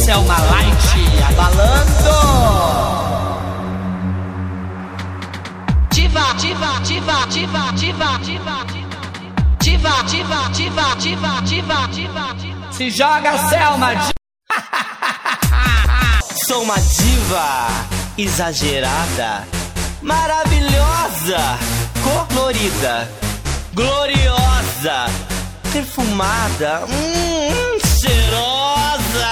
Selma Light abalando. Diva, diva, diva, diva, diva, diva, diva, diva, diva, diva, diva, diva. Se joga, Selma. Sou uma diva exagerada, maravilhosa, colorida, gloriosa, perfumada, cheirosa,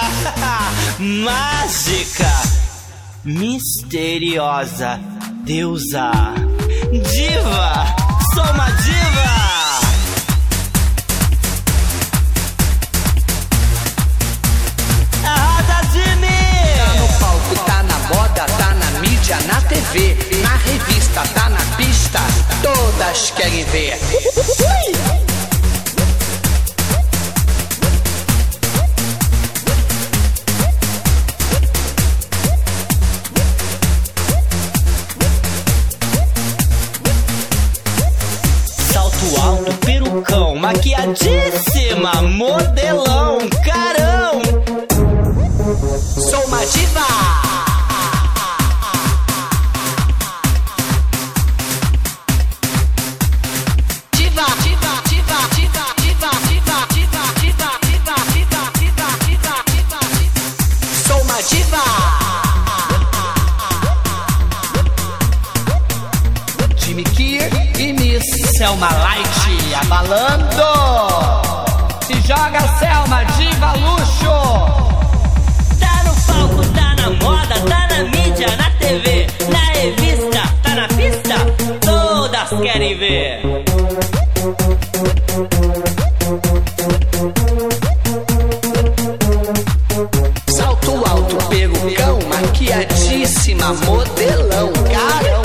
mágica, misteriosa, deusa, diva, sou uma diva. Tá na mídia, na TV, na revista, tá na pista, todas querem ver. Salto alto, perucão, maquiadíssima, modelão, carão. Sou uma diva. Jimmy Kier e Miss Selma Light abalando. Se joga, Selma, diva luxo. Tá no palco, tá na moda, tá na mídia, na TV, na revista, tá na pista, todas querem ver. Salto alto, perucão, maquiadíssima, modelão, carão.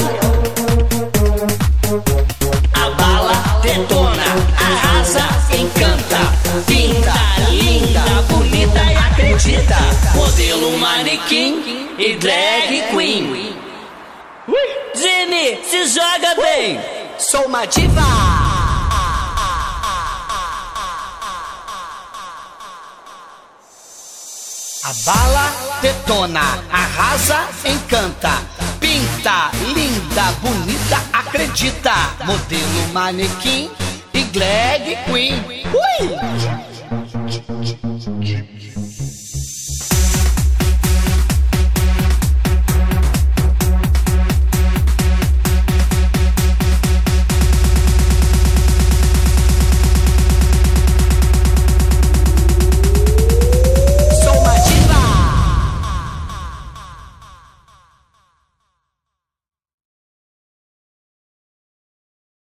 Abala, detona, arrasa, encanta, pinta, linda, bonita e acredita. Modelo, manequim e drag queen. Jimmy, se joga bem. Sou uma diva. Abala, detona, arrasa, encanta, pinta, linda, bonita, acredita. Modelo, manequim e drag queen. Ui!